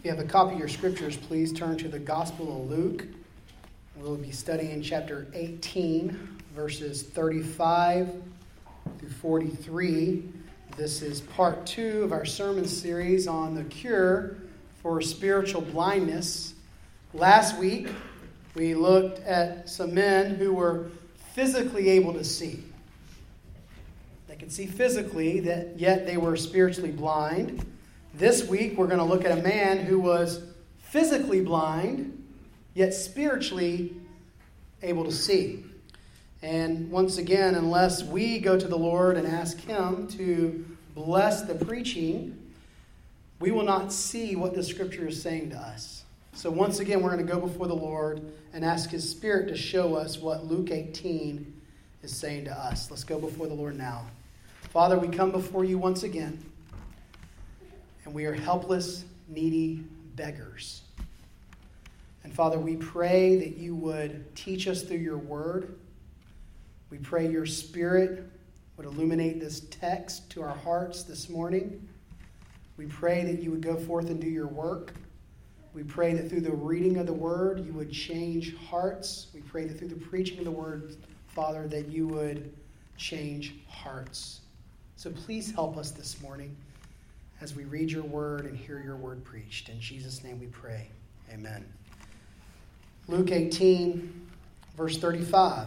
If you have a copy of your scriptures, please turn to the Gospel of Luke. We'll be studying chapter 18, verses 35 through 43. This is part 2 of our sermon series on the cure for spiritual blindness. Last week, we looked at some men who were physically able to see. They could see physically, yet they were spiritually blind. This week, we're going to look at a man who was physically blind, yet spiritually able to see. And once again, unless we go to the Lord and ask Him to bless the preaching, we will not see what the Scripture is saying to us. So once again, we're going to go before the Lord and ask His Spirit to show us what Luke 18 is saying to us. Let's go before the Lord now. Father, we come before you once again. And we are helpless, needy beggars. And Father, we pray that you would teach us through your word. We pray your Spirit would illuminate this text to our hearts this morning. We pray that you would go forth and do your work. We pray that through the reading of the word, you would change hearts. We pray that through the preaching of the word, Father, that you would change hearts. So please help us this morning as we read your word and hear your word preached. In Jesus' name we pray. Amen. Luke 18, verse 35.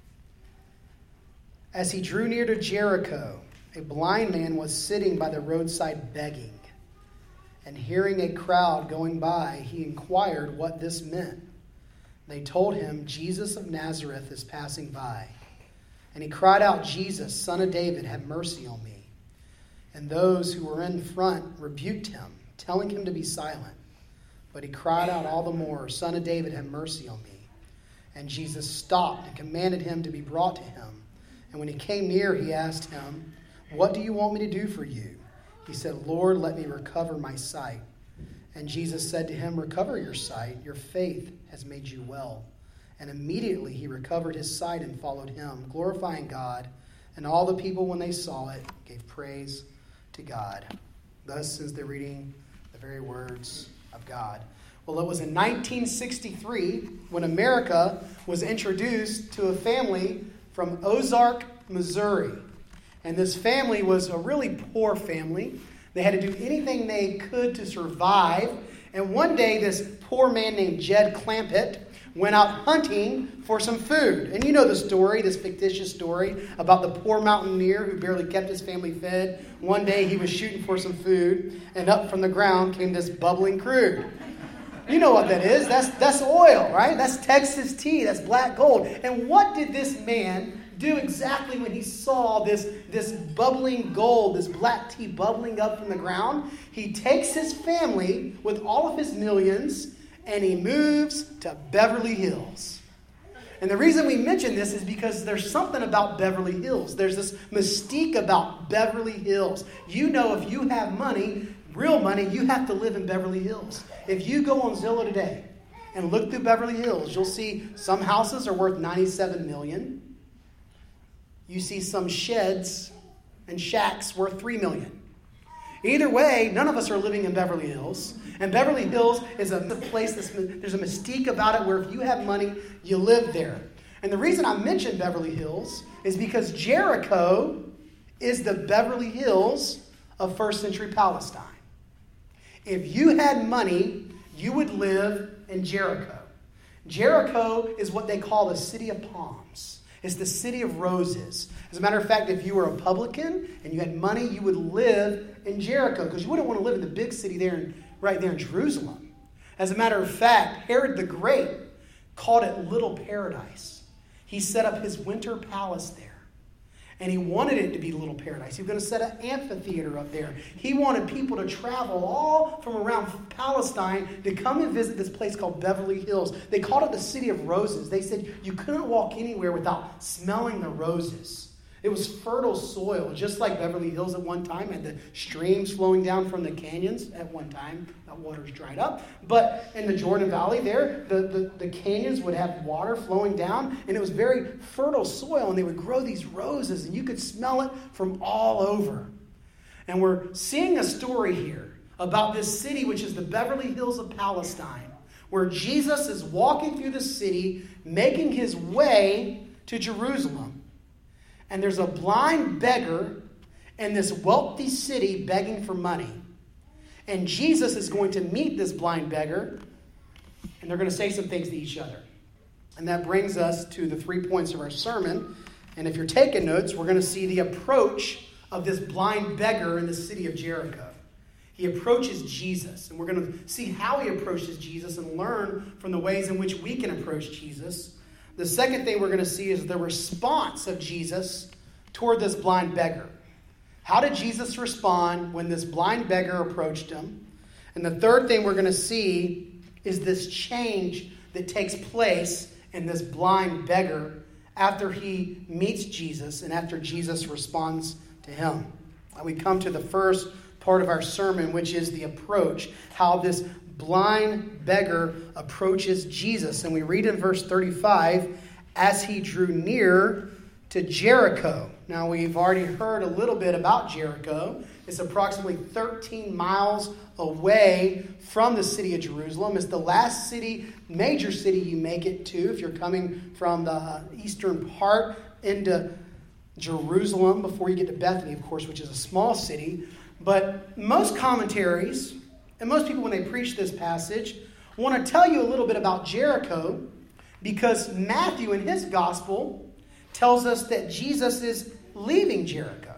As he drew near to Jericho, a blind man was sitting by the roadside begging. And hearing a crowd going by, he inquired what this meant. They told him, Jesus of Nazareth is passing by. And he cried out, Jesus, Son of David, have mercy on me. And those who were in front rebuked him, telling him to be silent. But he cried out all the more, Son of David, have mercy on me. And Jesus stopped and commanded him to be brought to him. And when he came near, he asked him, What do you want me to do for you? He said, Lord, let me recover my sight. And Jesus said to him, Recover your sight. Your faith has made you well. And immediately he recovered his sight and followed him, glorifying God. And all the people, when they saw it, gave praise to God. Thus is the reading the very words of God. Well, it was in 1963 when America was introduced to a family from Ozark, Missouri. And this family was a really poor family. They had to do anything they could to survive. And one day, this poor man named Jed Clampett went out hunting for some food. And you know the story, this fictitious story about the poor mountaineer who barely kept his family fed. One day he was shooting for some food, and up from the ground came this bubbling crude. You know what that is. That's oil, right? That's Texas tea. That's black gold. And what did this man do exactly when he saw this bubbling gold, this black tea bubbling up from the ground? He takes his family with all of his millions and he moves to Beverly Hills. And the reason we mention this is because there's something about Beverly Hills. There's this mystique about Beverly Hills. You know, if you have money, real money, you have to live in Beverly Hills. If you go on Zillow today and look through Beverly Hills, you'll see some houses are worth $97 million. You see some sheds and shacks worth $3 million. Either way, none of us are living in Beverly Hills. And Beverly Hills is a place there's a mystique about it where if you have money, you live there. And the reason I mention Beverly Hills is because Jericho is the Beverly Hills of first century Palestine. If you had money, you would live in Jericho. Jericho is what they call the city of palms. It's the city of roses. As a matter of fact, if you were a publican and you had money, you would live in Jericho because you wouldn't want to live in the big city there, right there in Jerusalem. As a matter of fact, Herod the Great called it Little Paradise. He set up his winter palace there. And he wanted it to be Little Paradise. He was going to set an amphitheater up there. He wanted people to travel all from around Palestine to come and visit this place called Beverly Hills. They called it the City of Roses. They said you couldn't walk anywhere without smelling the roses. It was fertile soil, just like Beverly Hills at one time had the streams flowing down from the canyons at one time. That water's dried up. But in the Jordan Valley there, the canyons would have water flowing down, and it was very fertile soil, and they would grow these roses, and you could smell it from all over. And we're seeing a story here about this city, which is the Beverly Hills of Palestine, where Jesus is walking through the city, making his way to Jerusalem. And there's a blind beggar in this wealthy city begging for money. And Jesus is going to meet this blind beggar, and they're going to say some things to each other. And that brings us to the 3 points of our sermon. And if you're taking notes, we're going to see the approach of this blind beggar in the city of Jericho. He approaches Jesus, and we're going to see how he approaches Jesus and learn from the ways in which we can approach Jesus. The second thing we're going to see is the response of Jesus toward this blind beggar. How did Jesus respond when this blind beggar approached him? And the third thing we're going to see is this change that takes place in this blind beggar after he meets Jesus and after Jesus responds to him. And we come to the first part of our sermon, which is the approach, how this blind beggar approaches Jesus. And we read in verse 35, as he drew near to Jericho. Now, we've already heard a little bit about Jericho. It's approximately 13 miles away from the city of Jerusalem. It's the last major city you make it to if you're coming from the eastern part into Jerusalem before you get to Bethany, of course, which is a small city. But most commentaries, and most people when they preach this passage, want to tell you a little bit about Jericho because Matthew in his gospel tells us that Jesus is leaving Jericho.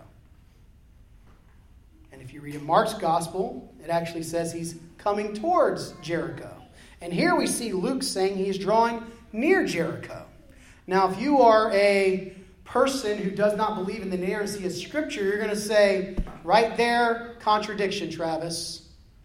And if you read in Mark's gospel, it actually says he's coming towards Jericho. And here we see Luke saying he's drawing near Jericho. Now, if you are a person who does not believe in the inerrancy of Scripture, you're going to say, right there, contradiction, Travis.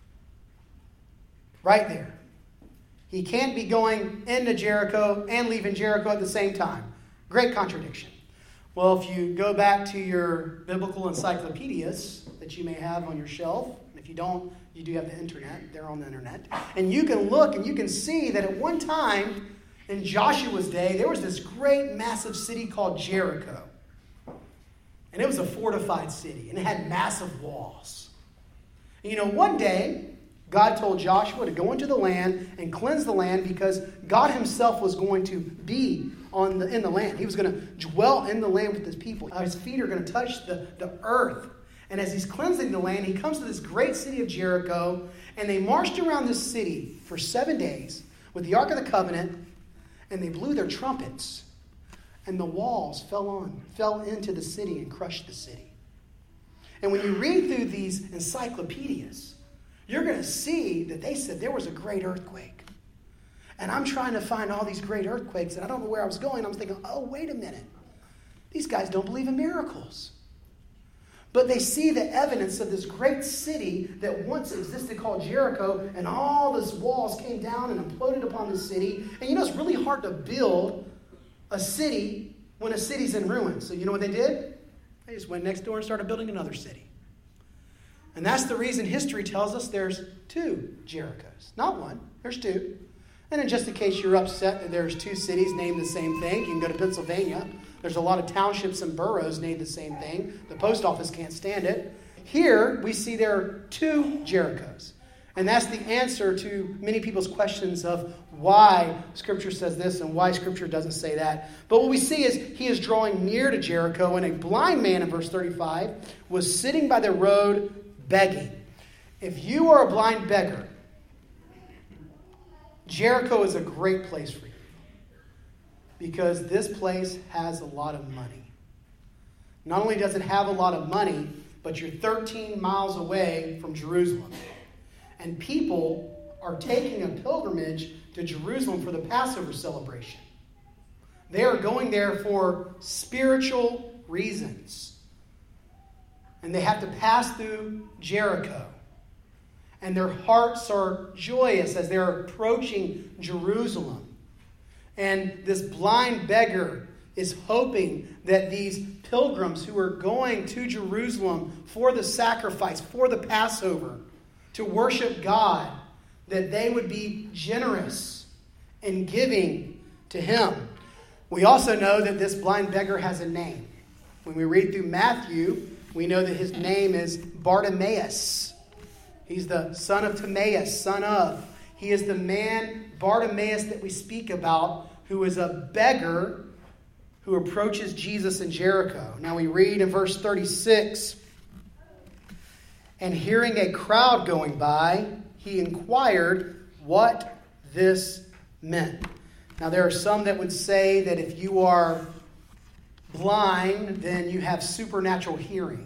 Right there. He can't be going into Jericho and leaving Jericho at the same time. Great contradiction. Well, if you go back to your biblical encyclopedias that you may have on your shelf, if you don't, you do have the internet. They're on the internet. And you can look and you can see that at one time in Joshua's day, there was this great massive city called Jericho. And it was a fortified city, and it had massive walls. And one day, God told Joshua to go into the land and cleanse the land because God himself was going to be in the land. He was going to dwell in the land with his people. His feet are going to touch the earth. And as he's cleansing the land, he comes to this great city of Jericho, and they marched around this city for 7 days with the Ark of the Covenant, and they blew their trumpets, and the walls fell into the city and crushed the city. And when you read through these encyclopedias, you're going to see that they said there was a great earthquake. And I'm trying to find all these great earthquakes, and I don't know where I was going. I was thinking, oh, wait a minute. These guys don't believe in miracles. But they see the evidence of this great city that once existed called Jericho, and all these walls came down and imploded upon the city. And it's really hard to build a city when a city's in ruins. So you know what they did? They just went next door and started building another city. And that's the reason history tells us there's 2 Jerichos. Not one, there's 2. And in just in case you're upset that there's 2 cities named the same thing, you can go to Pennsylvania. There's a lot of townships and boroughs named the same thing. The post office can't stand it. Here, we see there are 2 Jerichos. And that's the answer to many people's questions of why Scripture says this and why Scripture doesn't say that. But what we see is he is drawing near to Jericho, and a blind man in verse 35 was sitting by the road begging. If you are a blind beggar, Jericho is a great place for you. Because this place has a lot of money. Not only does it have a lot of money, but you're 13 miles away from Jerusalem. And people are taking a pilgrimage to Jerusalem for the Passover celebration. They are going there for spiritual reasons. And they have to pass through Jericho. And their hearts are joyous as they're approaching Jerusalem. And this blind beggar is hoping that these pilgrims who are going to Jerusalem for the sacrifice, for the Passover, to worship God, that they would be generous in giving to him. We also know that this blind beggar has a name. When we read through Matthew, we know that his name is Bartimaeus. He's the son of Timaeus, son of. He is the man, Bartimaeus, that we speak about, who is a beggar who approaches Jesus in Jericho. Now we read in verse 36, and hearing a crowd going by, he inquired what this meant. Now there are some that would say that if you are blind, then you have supernatural hearing.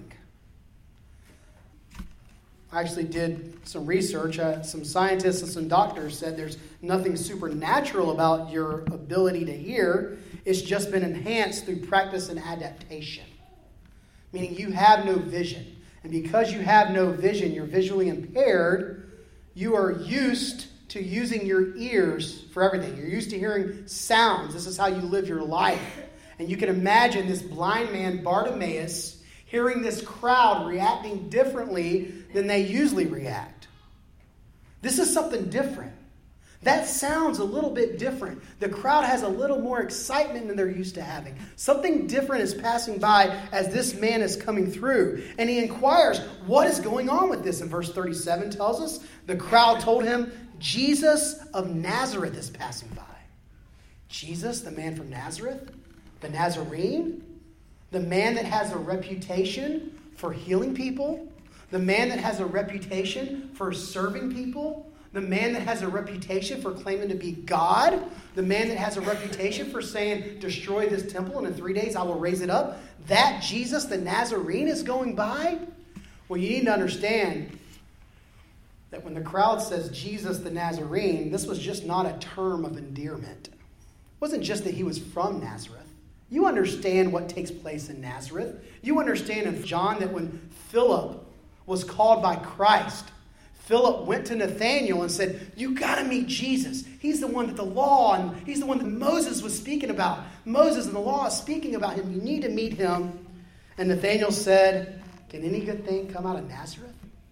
I actually did some research. Some scientists and some doctors said there's nothing supernatural about your ability to hear. It's just been enhanced through practice and adaptation. Meaning you have no vision. And because you have no vision, you're visually impaired, you are used to using your ears for everything. You're used to hearing sounds. This is how you live your life. And you can imagine this blind man, Bartimaeus, hearing this crowd reacting differently than they usually react. This is something different. That sounds a little bit different. The crowd has a little more excitement than they're used to having. Something different is passing by as this man is coming through. And he inquires, what is going on with this? And verse 37 tells us, the crowd told him, Jesus of Nazareth is passing by. Jesus, the man from Nazareth? The Nazarene? The man that has a reputation for healing people? The man that has a reputation for serving people? The man that has a reputation for claiming to be God? The man that has a reputation for saying, destroy this temple and in 3 days I will raise it up? That Jesus, the Nazarene, is going by? Well, you need to understand that when the crowd says Jesus, the Nazarene, this was just not a term of endearment. It wasn't just that he was from Nazareth. You understand what takes place in Nazareth. You understand in John that when Philip was called by Christ, Philip went to Nathanael and said, you got to meet Jesus. He's the one that the law and he's the one that Moses was speaking about. Moses and the law is speaking about him. You need to meet him. And Nathanael said, can any good thing come out of Nazareth?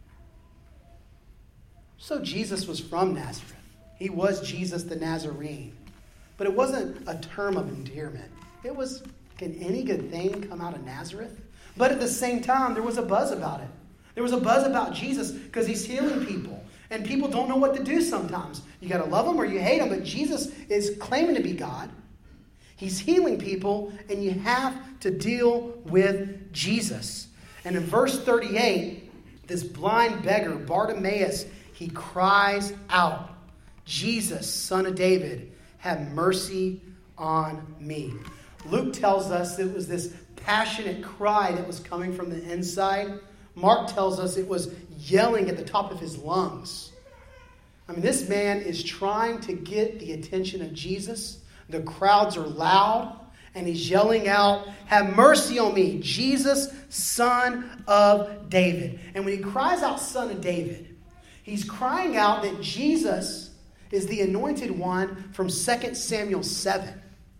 So Jesus was from Nazareth. He was Jesus the Nazarene. But it wasn't a term of endearment. It was, can any good thing come out of Nazareth? But at the same time, there was a buzz about it. There was a buzz about Jesus because he's healing people. And people don't know what to do sometimes. You got to love him or you hate him. But Jesus is claiming to be God. He's healing people. And you have to deal with Jesus. And in verse 38, this blind beggar, Bartimaeus, he cries out, Jesus, son of David, have mercy on me. Luke tells us it was this passionate cry that was coming from the inside. Mark tells us it was yelling at the top of his lungs. I mean, this man is trying to get the attention of Jesus. The crowds are loud, and he's yelling out, have mercy on me, Jesus, son of David. And when he cries out, son of David, he's crying out that Jesus is the anointed one from 2 Samuel 7.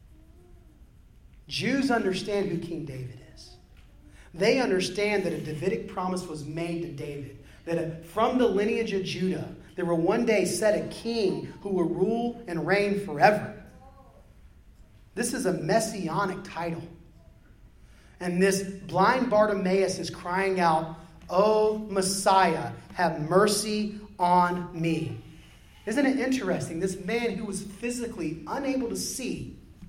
Jews understand who King David is. They understand that a Davidic promise was made to David. That from the lineage of Judah, there will one day set a king who will rule and reign forever. This is a messianic title. And this blind Bartimaeus is crying out, O Messiah, have mercy on me. Isn't it interesting? This man who was physically unable to see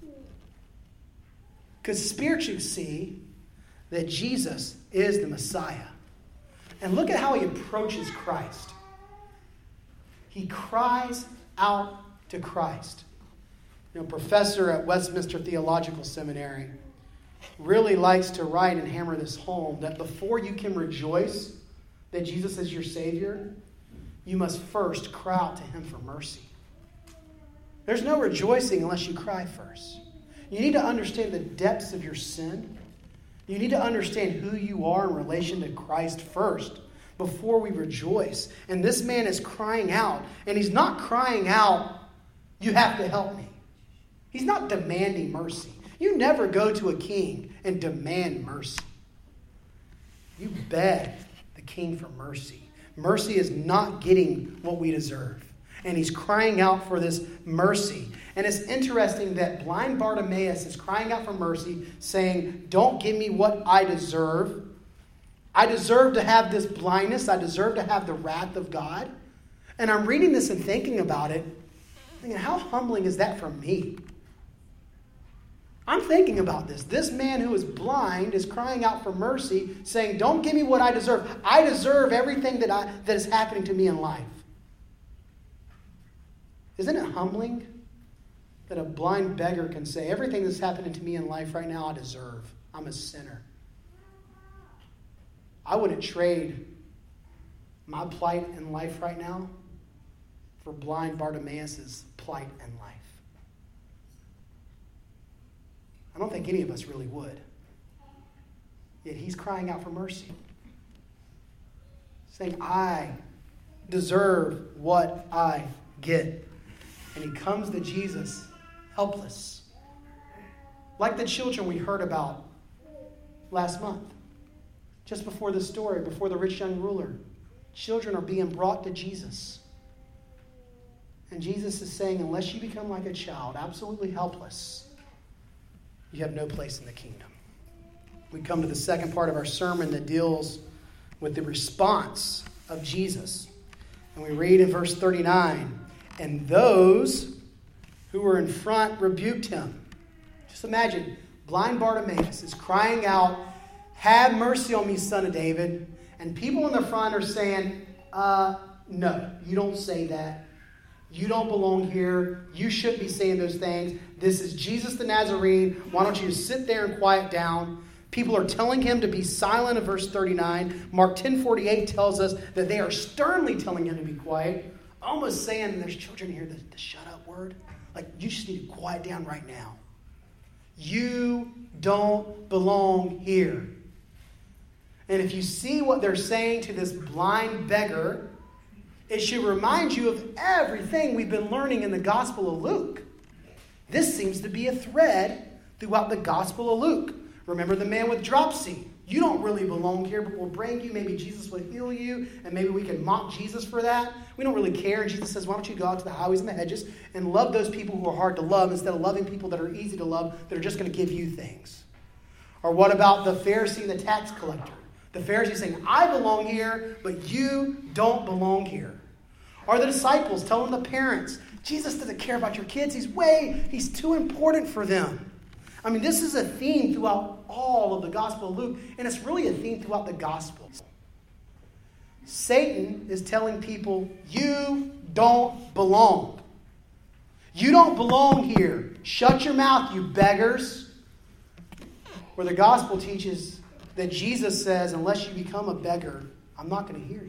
could spiritually see that Jesus is the Messiah. And look at how he approaches Christ. He cries out to Christ. You know, a professor at Westminster Theological Seminary really likes to write and hammer this home, that before you can rejoice that Jesus is your Savior, you must first cry out to him for mercy. There's no rejoicing unless you cry first. You need to understand the depths of your sin. You need to understand who you are in relation to Christ first before we rejoice. And this man is crying out. And he's not crying out, you have to help me. He's not demanding mercy. You never go to a king and demand mercy. You beg the king for mercy. Mercy is not getting what we deserve. And he's crying out for this mercy. And it's interesting that blind Bartimaeus is crying out for mercy, saying, don't give me what I deserve. I deserve to have this blindness. I deserve to have the wrath of God. And I'm reading this and thinking about it, thinking, how humbling is that for me? I'm thinking about this. This man who is blind is crying out for mercy, saying, don't give me what I deserve. I deserve everything that is happening to me in life. Isn't it humbling that a blind beggar can say, everything that's happening to me in life right now, I deserve. I'm a sinner. I wouldn't trade my plight in life right now for blind Bartimaeus' plight in life. I don't think any of us really would. Yet he's crying out for mercy. Saying, I deserve what I get. And he comes to Jesus helpless. Like the children we heard about last month. Just before the story, before the rich young ruler. Children are being brought to Jesus. And Jesus is saying, unless you become like a child, absolutely helpless, you have no place in the kingdom. We come to the second part of our sermon that deals with the response of Jesus. And we read in verse 39, and those who were in front rebuked him. Just imagine, blind Bartimaeus is crying out, have mercy on me, son of David. And people in the front are saying, no, you don't say that. You don't belong here. You shouldn't be saying those things. This is Jesus the Nazarene. Why don't you sit there and quiet down? People are telling him to be silent in verse 39. Mark 10:48 tells us that they are sternly telling him to be quiet. Almost saying, there's children here, the shut up word. Like, you just need to quiet down right now. You don't belong here. And if you see what they're saying to this blind beggar, it should remind you of everything we've been learning in the Gospel of Luke. This seems to be a thread throughout the Gospel of Luke. Remember the man with dropsy. You don't really belong here, but we'll bring you. Maybe Jesus will heal you, and maybe we can mock Jesus for that. We don't really care. And Jesus says, why don't you go out to the highways and the hedges and love those people who are hard to love instead of loving people that are easy to love that are just going to give you things. Or what about the Pharisee and the tax collector? The Pharisee saying, I belong here, but you don't belong here. Or the disciples telling the parents, Jesus doesn't care about your kids. He's too important for them. I mean, this is a theme throughout all of the Gospel of Luke, and it's really a theme throughout the Gospels. Satan is telling people, you don't belong. You don't belong here. Shut your mouth, you beggars. Where the Gospel teaches that Jesus says, unless you become a beggar, I'm not going to hear you.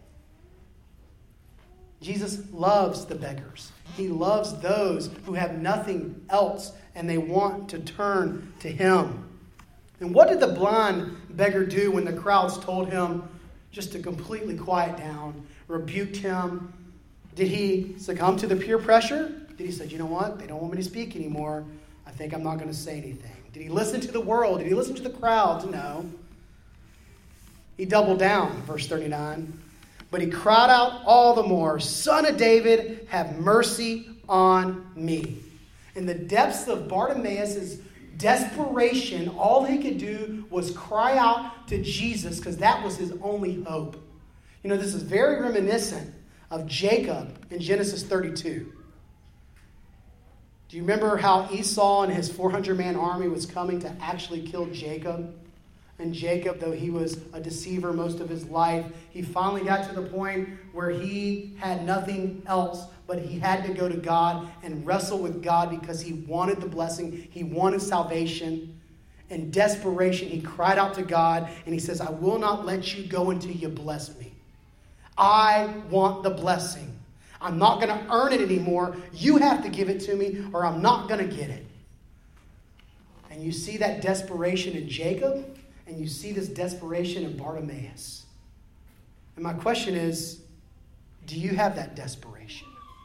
Jesus loves the beggars. He loves those who have nothing else and they want to turn to him. And what did the blind beggar do when the crowds told him just to completely quiet down, rebuked him? Did he succumb to the peer pressure? Did he say, you know what? They don't want me to speak anymore. I think I'm not going to say anything. Did he listen to the world? Did he listen to the crowds? No. He doubled down, verse 39. But he cried out all the more, Son of David, have mercy on me. In the depths of Bartimaeus' desperation, all he could do was cry out to Jesus because that was his only hope. You know, this is very reminiscent of Jacob in Genesis 32. Do you remember how Esau and his 400-man army was coming to actually kill Jacob? And Jacob, though he was a deceiver most of his life, he finally got to the point where he had nothing else, but he had to go to God and wrestle with God because he wanted the blessing. He wanted salvation. In desperation, he cried out to God and he says, I will not let you go until you bless me. I want the blessing. I'm not going to earn it anymore. You have to give it to me or I'm not going to get it. And you see that desperation in Jacob. And you see this desperation in Bartimaeus. And my question is, do you have that desperation?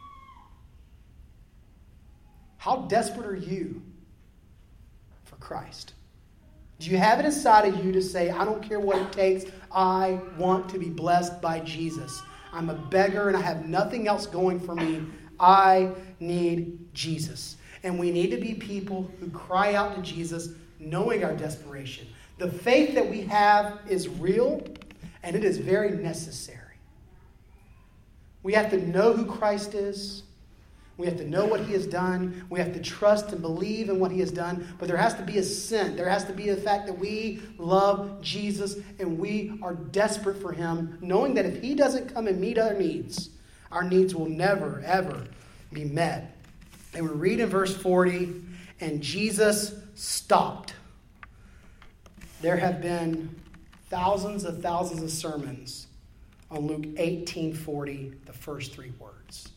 How desperate are you for Christ? Do you have it inside of you to say, I don't care what it takes. I want to be blessed by Jesus. I'm a beggar and I have nothing else going for me. I need Jesus. And we need to be people who cry out to Jesus knowing our desperation. The faith that we have is real, and it is very necessary. We have to know who Christ is. We have to know what he has done. We have to trust and believe in what he has done. But there has to be a sin. There has to be the fact that we love Jesus and we are desperate for him, knowing that if he doesn't come and meet our needs will never, ever be met. And we read in verse 40, and Jesus stopped. There have been thousands of sermons on Luke 18:40, the first three words.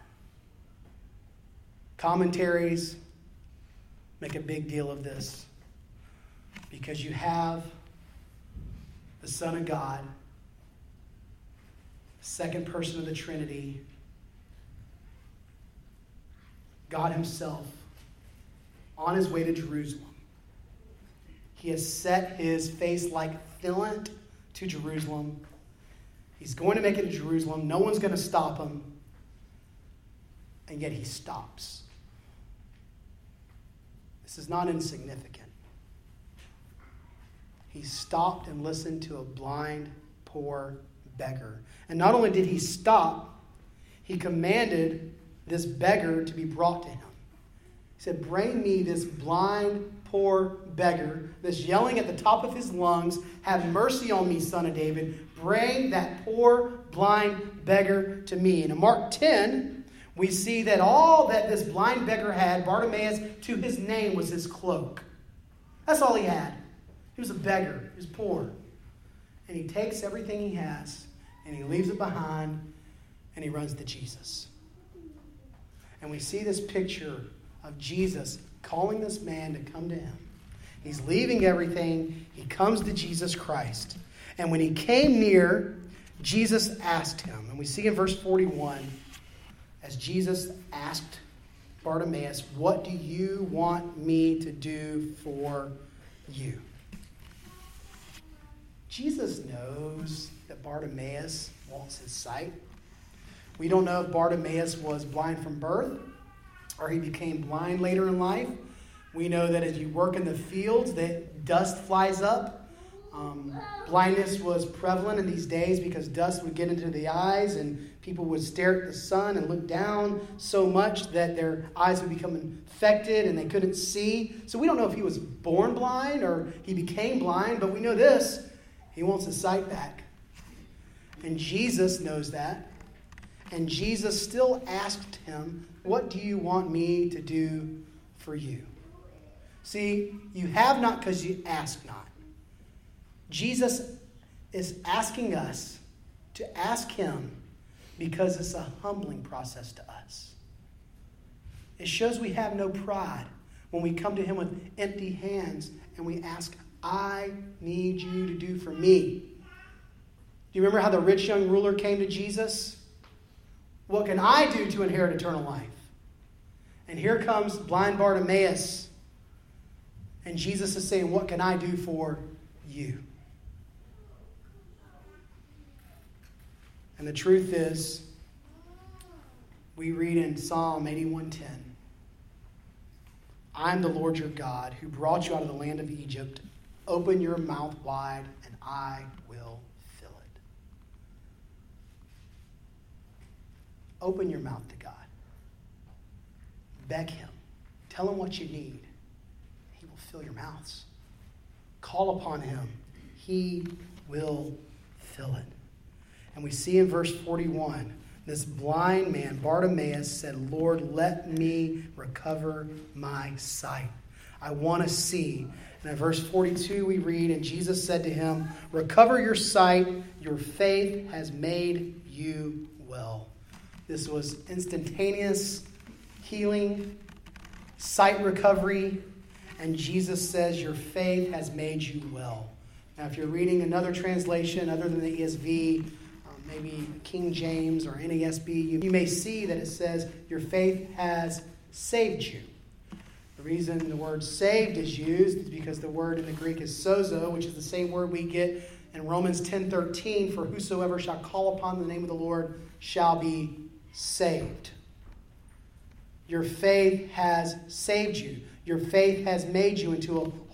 Commentaries make a big deal of this because you have the Son of God, the second person of the Trinity, God himself, on his way to Jerusalem. He has set his face like flint to Jerusalem. He's going to make it to Jerusalem. No one's going to stop him. And yet he stops. This is not insignificant. He stopped and listened to a blind, poor beggar. And not only did he stop, he commanded this beggar to be brought to him. He said, bring me this blind, poor beggar that's yelling at the top of his lungs, have mercy on me, Son of David. Bring that poor, blind beggar to me. And in Mark 10, we see that all that this blind beggar had, Bartimaeus, to his name was his cloak. That's all he had. He was a beggar. He was poor. And he takes everything he has and he leaves it behind and he runs to Jesus. And we see this picture of Jesus calling this man to come to him. He's leaving everything. He comes to Jesus Christ. And when he came near, Jesus asked him. And we see in verse 41, as Jesus asked Bartimaeus, what do you want me to do for you? Jesus knows that Bartimaeus wants his sight. We don't know if Bartimaeus was blind from birth or he became blind later in life. We know that as you work in the fields, that dust flies up. Blindness was prevalent in these days because dust would get into the eyes and people would stare at the sun and look down so much that their eyes would become infected and they couldn't see. So we don't know if he was born blind or he became blind, but we know this. He wants his sight back. And Jesus knows that. And Jesus still asked him, what do you want me to do for you? See, you have not because you ask not. Jesus is asking us to ask him because it's a humbling process to us. It shows we have no pride when we come to him with empty hands and we ask, I need you to do for me. Do you remember how the rich young ruler came to Jesus? What can I do to inherit eternal life? And here comes blind Bartimaeus. And Jesus is saying, what can I do for you? And the truth is, we read in Psalm 81:10, I'm the Lord your God who brought you out of the land of Egypt. Open your mouth wide and I will fill it. Open your mouth to God. Beg him. Tell him what you need. He will fill your mouths. Call upon him. He will fill it. And we see in verse 41, this blind man, Bartimaeus, said, Lord, let me recover my sight. I want to see. And in verse 42 we read, and Jesus said to him, recover your sight. Your faith has made you well. This was instantaneous healing, sight recovery. And Jesus says, your faith has made you well. Now, if you're reading another translation other than the ESV, maybe King James or NASB, you may see that it says, your faith has saved you. The reason the word saved is used is because the word in the Greek is sozo, which is the same word we get in Romans 10:13, for whosoever shall call upon the name of the Lord shall be saved. Your faith has saved you. Your faith has made you into a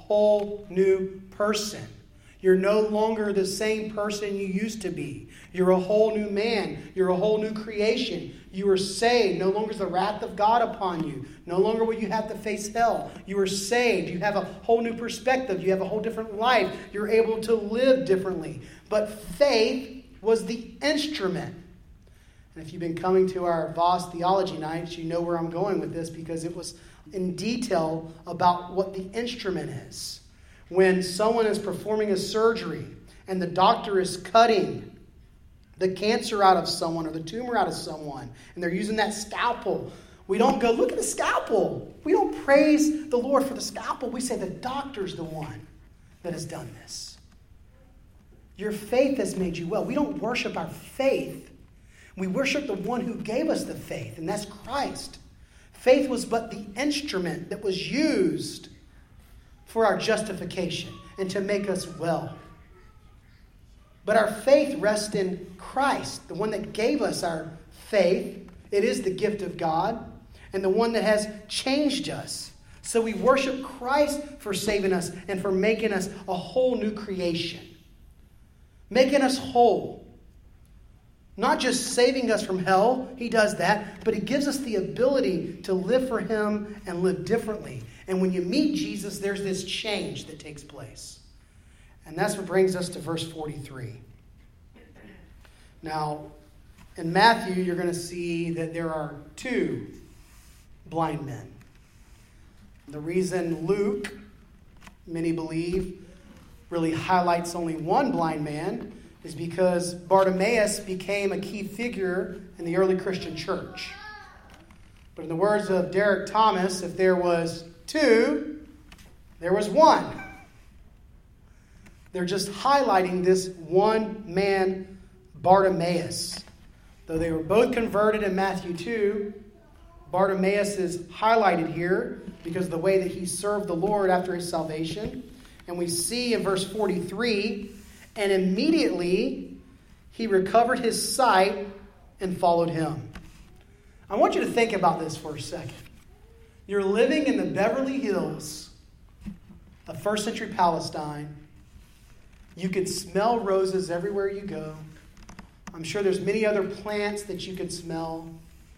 whole new person. You're no longer the same person you used to be. You're a whole new man. You're a whole new creation. You are saved. No longer is the wrath of God upon you. No longer will you have to face hell. You are saved. You have a whole new perspective. You have a whole different life. You're able to live differently. But faith was the instrument. And if you've been coming to our Voss Theology Nights, you know where I'm going with this because it was in detail about what the instrument is. When someone is performing a surgery and the doctor is cutting the cancer out of someone or the tumor out of someone, and they're using that scalpel, we don't go, look at the scalpel. We don't praise the Lord for the scalpel. We say the doctor's the one that has done this. Your faith has made you well. We don't worship our faith. We worship the one who gave us the faith, and that's Christ. Faith was but the instrument that was used for our justification and to make us well. But our faith rests in Christ, the one that gave us our faith. It is the gift of God and the one that has changed us. So we worship Christ for saving us and for making us a whole new creation. Making us whole. Not just saving us from hell, he does that, but he gives us the ability to live for him and live differently. And when you meet Jesus, there's this change that takes place. And that's what brings us to verse 43. Now, in Matthew, you're going to see that there are 2 blind men. The reason Luke, many believe, really highlights only one blind man is because Bartimaeus became a key figure in the early Christian church. But in the words of Derek Thomas, if there was 2, there was 1. They're just highlighting this one man, Bartimaeus. Though they were both converted in Matthew 2, Bartimaeus is highlighted here because of the way that he served the Lord after his salvation. And we see in verse 43, and immediately he recovered his sight and followed him. I want you to think about this for a second. You're living in the Beverly Hills of first century Palestine. You can smell roses everywhere you go. I'm sure there's many other plants that you can smell.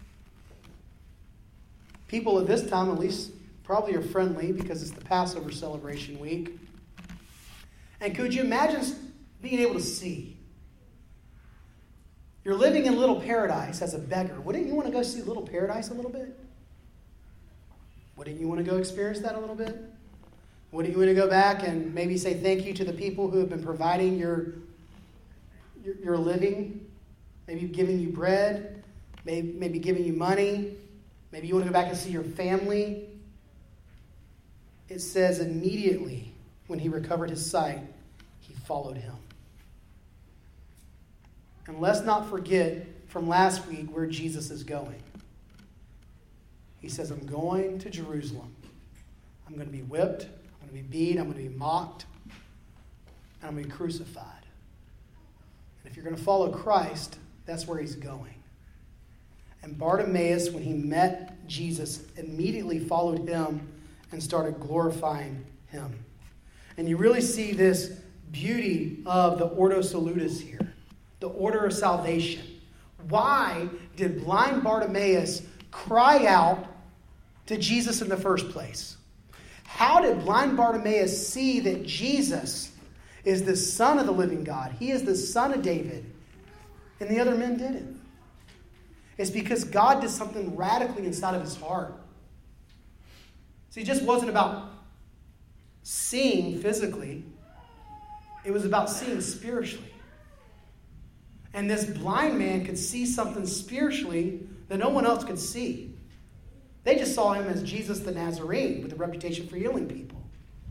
People at this time, at least, probably are friendly because it's the Passover celebration week. And could you imagine being able to see? You're living in Little Paradise as a beggar. Wouldn't you want to go see Little Paradise a little bit? Wouldn't you want to go experience that a little bit? Wouldn't you want to go back and maybe say thank you to the people who have been providing your living? Maybe giving you bread, maybe giving you money. Maybe you want to go back and see your family. It says immediately when he recovered his sight, he followed him. And let's not forget from last week where Jesus is going. He says, I'm going to Jerusalem. I'm going to be whipped. I'm going to be beat. I'm going to be mocked. And I'm going to be crucified. And if you're going to follow Christ, that's where he's going. And Bartimaeus, when he met Jesus, immediately followed him and started glorifying him. And you really see this beauty of the Ordo Salutis here, the order of salvation. Why did blind Bartimaeus cry out to Jesus in the first place? How did blind Bartimaeus see that Jesus is the Son of the living God? He is the Son of David. And the other men didn't. It's because God did something radically inside of his heart. See, it just wasn't about seeing physically. It was about seeing spiritually. And this blind man could see something spiritually that no one else could see. They just saw him as Jesus the Nazarene with a reputation for healing people.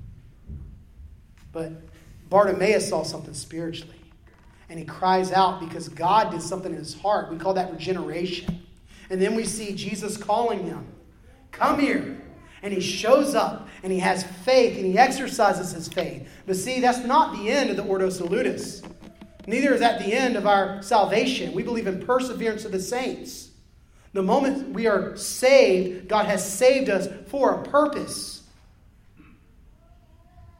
But Bartimaeus saw something spiritually. And he cries out because God did something in his heart. We call that regeneration. And then we see Jesus calling him, come here. And he shows up and he has faith and he exercises his faith. But see, that's not the end of the Ordo Salutis. Neither is that the end of our salvation. We believe in perseverance of the saints. The moment we are saved, God has saved us for a purpose.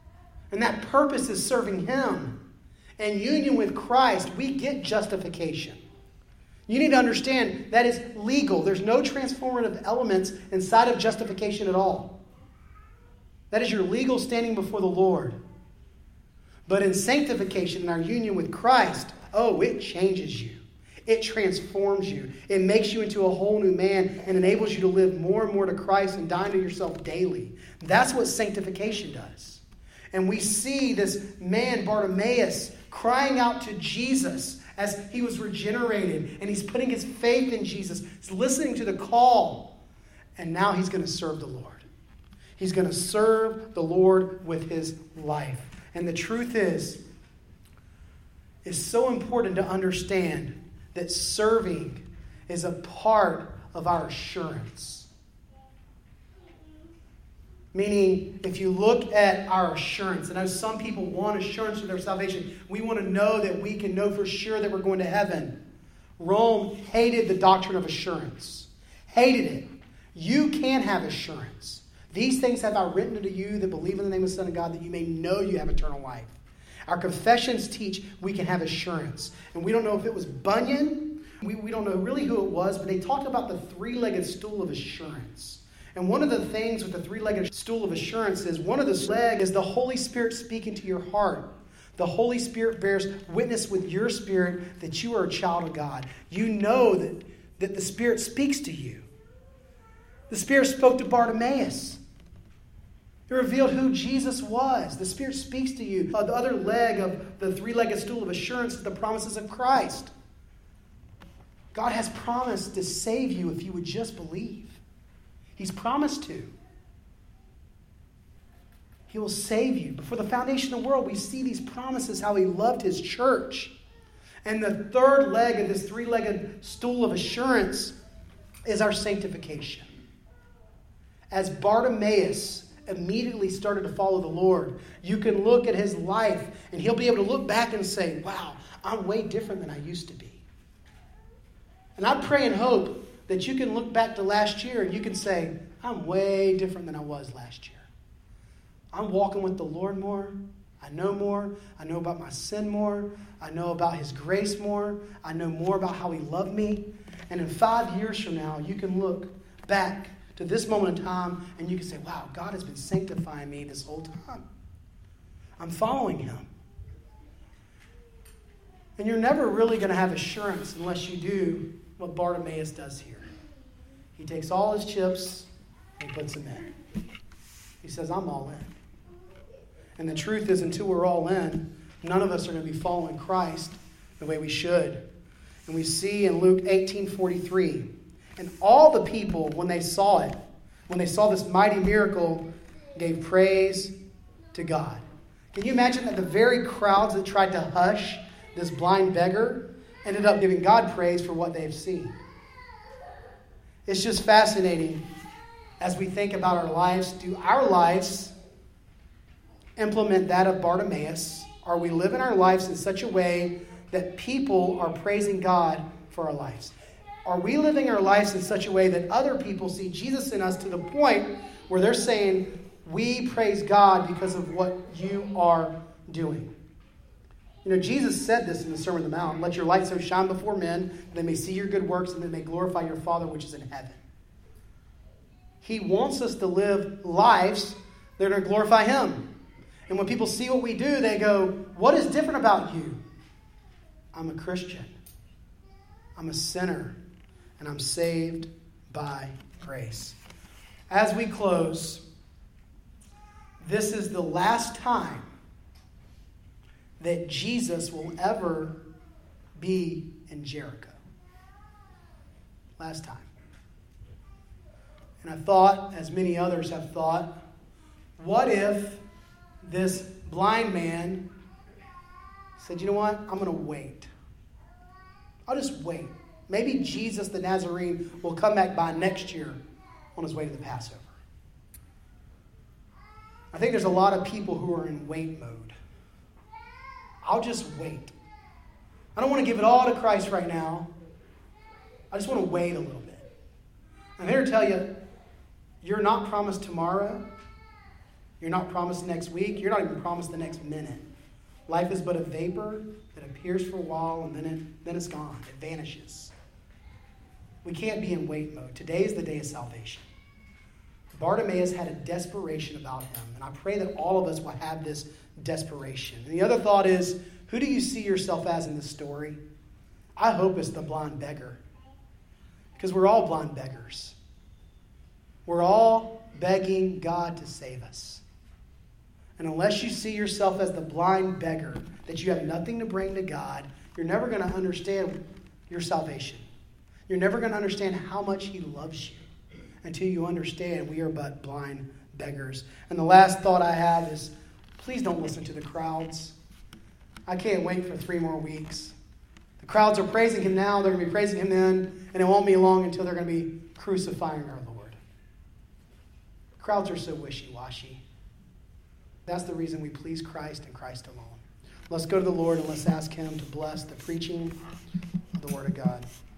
And that purpose is serving Him. And union with Christ, we get justification. You need to understand that is legal. There's no transformative elements inside of justification at all. That is your legal standing before the Lord. But in sanctification, in our union with Christ, it changes you. It transforms you. It makes you into a whole new man and enables you to live more and more to Christ and die to yourself daily. That's what sanctification does. And we see this man, Bartimaeus, crying out to Jesus as he was regenerated. And he's putting his faith in Jesus. He's listening to the call. And now he's going to serve the Lord. He's going to serve the Lord with his life. And the truth is, it's so important to understand that serving is a part of our assurance. Meaning, if you look at our assurance, and as some people want assurance of their salvation, we want to know that we can know for sure that we're going to heaven. Rome hated the doctrine of assurance. Hated it. You can have assurance. These things have I written unto you that believe in the name of the Son of God, that you may know you have eternal life. Our confessions teach we can have assurance. And we don't know if it was Bunyan. We don't know really who it was, but they talked about the three-legged stool of assurance. And one of the things with the three-legged stool of assurance is one of the legs is the Holy Spirit speaking to your heart. The Holy Spirit bears witness with your spirit that you are a child of God. You know that the Spirit speaks to you. The Spirit spoke to Bartimaeus. It revealed who Jesus was. The Spirit speaks to you. The other leg of the three-legged stool of assurance is the promises of Christ. God has promised to save you if you would just believe. He's promised to. He will save you. Before the foundation of the world, we see these promises, how He loved His church. And the third leg of this three-legged stool of assurance is our sanctification. As Bartimaeus immediately started to follow the Lord, you can look at his life and he'll be able to look back and say, wow, I'm way different than I used to be. And I pray and hope that you can look back to last year and you can say, I'm way different than I was last year. I'm walking with the Lord more. I know more. I know about my sin more. I know about His grace more. I know more about how He loved me. And in 5 years from now, you can look back to this moment in time and you can say, wow, God has been sanctifying me this whole time. I'm following Him. And you're never really going to have assurance unless you do what Bartimaeus does here. He takes all his chips and puts them in. He says, I'm all in. And the truth is, until we're all in, none of us are going to be following Christ the way we should. And we see in Luke 18:43, and all the people, when they saw it, when they saw this mighty miracle, gave praise to God. Can you imagine that the very crowds that tried to hush this blind beggar ended up giving God praise for what they've seen? It's just fascinating as we think about our lives. Do our lives implement that of Bartimaeus? Are we living our lives in such a way that people are praising God for our lives? Are we living our lives in such a way that other people see Jesus in us to the point where they're saying, we praise God because of what you are doing? You know, Jesus said this in the Sermon on the Mount. Let your light so shine before men that they may see your good works and that they may glorify your Father which is in heaven. He wants us to live lives that are going to glorify Him. And when people see what we do, they go, what is different about you? I'm a Christian. I'm a sinner. And I'm saved by grace. As we close, this is the last time that Jesus will ever be in Jericho. Last time. And I thought, as many others have thought, what if this blind man said, you know what? I'm going to wait. I'll just wait. Maybe Jesus the Nazarene will come back by next year on his way to the Passover. I think there's a lot of people who are in wait mode. I'll just wait. I don't want to give it all to Christ right now. I just want to wait a little bit. I'm here to tell you, you're not promised tomorrow. You're not promised next week. You're not even promised the next minute. Life is but a vapor that appears for a while and then it's gone. It vanishes. We can't be in wait mode. Today is the day of salvation. Bartimaeus had a desperation about him, and I pray that all of us will have this desperation. And the other thought is, who do you see yourself as in this story? I hope it's the blind beggar, because we're all blind beggars. We're all begging God to save us. And unless you see yourself as the blind beggar, that you have nothing to bring to God, you're never going to understand your salvation. You're never going to understand how much He loves you until you understand we are but blind beggars. And the last thought I have is, please don't listen to the crowds. I can't wait for 3 more weeks. The crowds are praising Him now. They're going to be praising Him then. And it won't be long until they're going to be crucifying our Lord. Crowds are so wishy-washy. That's the reason we please Christ and Christ alone. Let's go to the Lord and let's ask Him to bless the preaching of the Word of God.